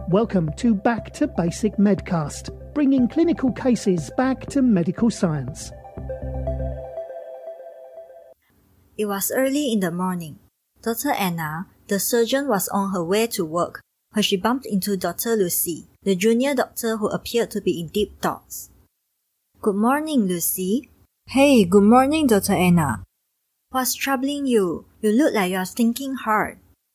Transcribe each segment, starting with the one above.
Welcome to Back to Basic Medcast, bringing clinical cases back to medical science. It was early in the morning. Dr. Anna, the surgeon, was on her way to work when she bumped into Dr. Lucy, the junior doctor who appeared to be in deep thoughts. "Good morning, Lucy." "Hey, good morning, Dr. Anna." "What's troubling you? You look like you're thinking hard."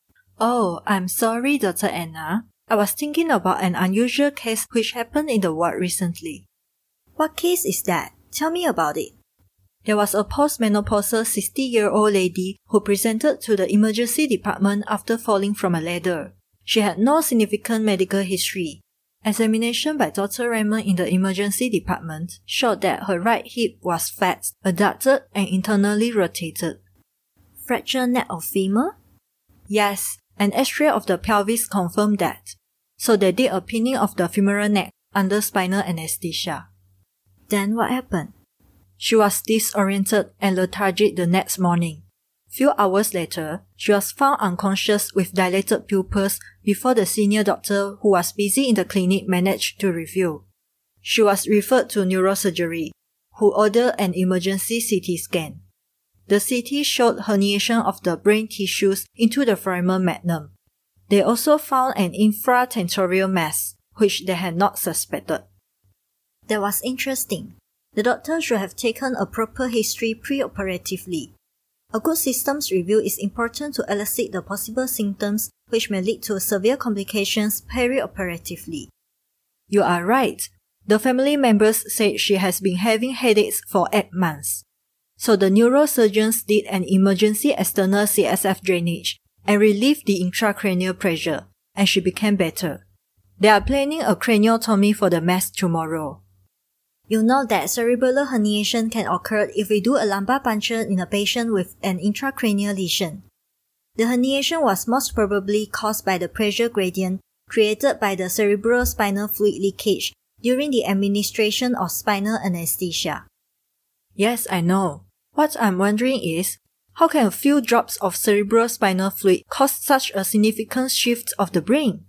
"Oh, I'm sorry, Dr. Anna. I was thinking about an unusual case which happened in the ward recently." "What case is that? Tell me about it." There was a postmenopausal 60-year-old lady who presented to the emergency department after falling from a ladder. She had no significant medical history. Examination by Dr. Raymond in the emergency department showed that her right hip was fat, adducted, and internally rotated. "Fractured neck of femur?" "Yes, an X-ray of the pelvis confirmed that. So they did a pinning of the femoral neck under spinal anesthesia." "Then what happened?" "She was disoriented and lethargic the next morning. Few hours later, she was found unconscious with dilated pupils before the senior doctor who was busy in the clinic managed to review. She was referred to neurosurgery, who ordered an emergency CT scan. The CT showed herniation of the brain tissues into the foramen magnum. They also found an infratentorial mass, which they had not suspected." "That was interesting. The doctor should have taken a proper history pre-operatively. A good systems review is important to elicit the possible symptoms which may lead to severe complications peri-operatively." "You are right. The family members said she has been having headaches for 8 months. So the neurosurgeons did an emergency external CSF drainage and relieved the intracranial pressure, and she became better. They are planning a craniotomy for the mass tomorrow." You know that cerebellar herniation can occur if we do a lumbar puncture in a patient with an intracranial lesion. The herniation was most probably caused by the pressure gradient created by the cerebrospinal fluid leakage during the administration of spinal anesthesia. "Yes, I know. What I'm wondering is, how can a few drops of cerebrospinal fluid cause such a significant shift of the brain?"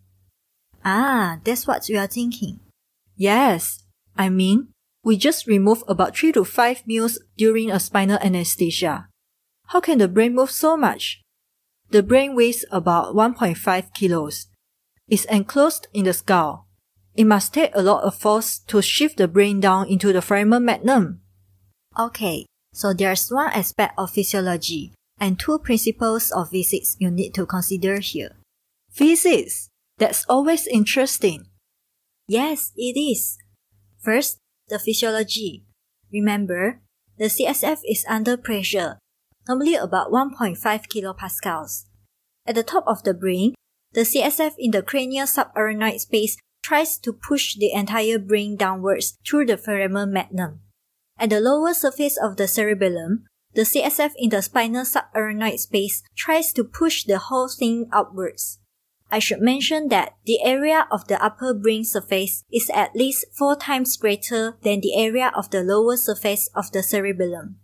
"Ah, that's what you are thinking." "Yes. I mean, we just remove about 3 to 5 mils during a spinal anesthesia. How can the brain move so much? The brain weighs about 1.5 kilos. It's enclosed in the skull. It must take a lot of force to shift the brain down into the foramen magnum." Okay, so there's one aspect of physiology and 2 principles of physics you need to consider here. Physics? That's always interesting. Yes, it is. First, the physiology. Remember, the CSF is under pressure, normally about 1.5 kilopascals. At the top of the brain, the CSF in the cranial subarachnoid space tries to push the entire brain downwards through the foramen magnum. At the lower surface of the cerebellum, the CSF in the spinal subarachnoid space tries to push the whole thing upwards. I should mention that the area of the upper brain surface is at least 4 times greater than the area of the lower surface of the cerebellum.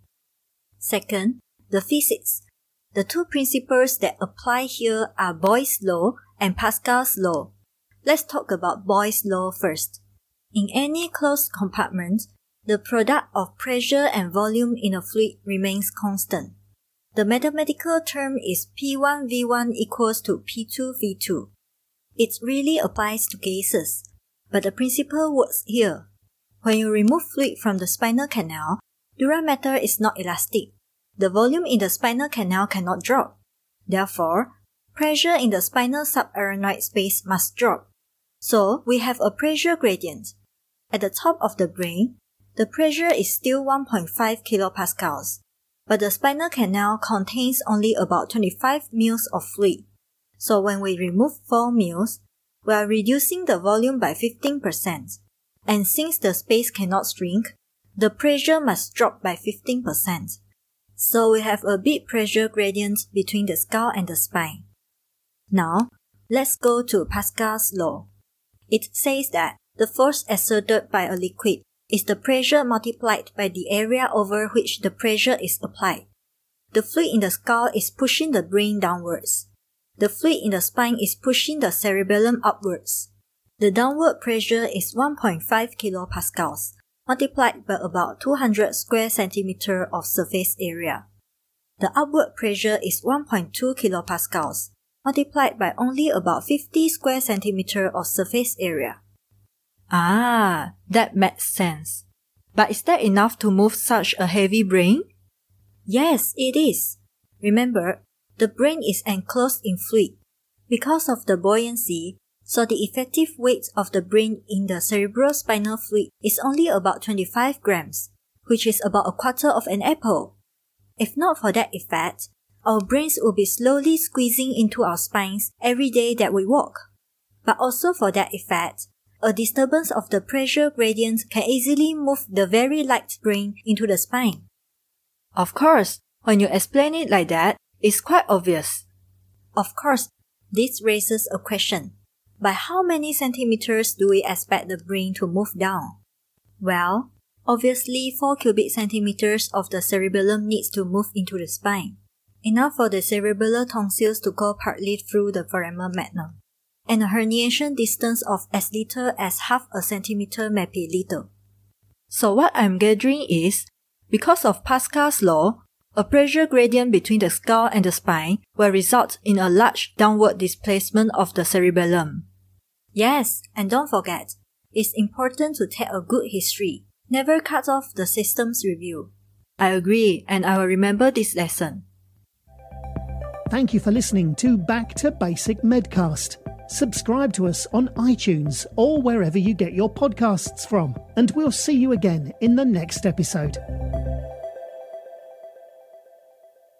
Second, the physics. The 2 principles that apply here are Boyle's law and Pascal's law. Let's talk about Boyle's law first. In any closed compartment, the product of pressure and volume in a fluid remains constant. The mathematical term is P1V1 equals to P2V2. It really applies to gases, but the principle works here. When you remove fluid from the spinal canal, dura mater is not elastic. The volume in the spinal canal cannot drop. Therefore, pressure in the spinal subarachnoid space must drop. So, we have a pressure gradient. At the top of the brain, the pressure is still 1.5 kilopascals. But the spinal canal contains only about 25 mils of fluid. So when we remove 4 mils, we are reducing the volume by 15%. And since the space cannot shrink, the pressure must drop by 15%. So we have a big pressure gradient between the skull and the spine. Now, let's go to Pascal's law. It says that the force exerted by a liquid is the pressure multiplied by the area over which the pressure is applied. The fluid in the skull is pushing the brain downwards. The fluid in the spine is pushing the cerebellum upwards. the downward pressure is 1.5 kilopascals, multiplied by about 200 square centimeter of surface area. The upward pressure is 1.2 kilopascals, multiplied by only about 50 square centimeter of surface area. Ah, that makes sense. But is that enough to move such a heavy brain? Yes, it is. Remember, the brain is enclosed in fluid. Because of the buoyancy, so the effective weight of the brain in the cerebrospinal fluid is only about 25 grams, which is about a quarter of an apple. If not for that effect, our brains will be slowly squeezing into our spines every day that we walk. But also for that effect, a disturbance of the pressure gradient can easily move the very light brain into the spine. Of course, when you explain it like that, it's quite obvious. Of course, this raises a question. By how many centimeters do we expect the brain to move down? Well, obviously 4 cubic centimeters of the cerebellum needs to move into the spine, enough for the cerebellar tonsils to go partly through the foramen magnum, and a herniation distance of as little as half a centimeter may be little. So what I'm gathering is, because of Pascal's law, a pressure gradient between the skull and the spine will result in a large downward displacement of the cerebellum. Yes, and don't forget, it's important to take a good history. Never cut off the systems review. I agree, and I will remember this lesson. Thank you for listening to Back to Basic Medcast. Subscribe to us on iTunes or wherever you get your podcasts from, and we'll see you again in the next episode.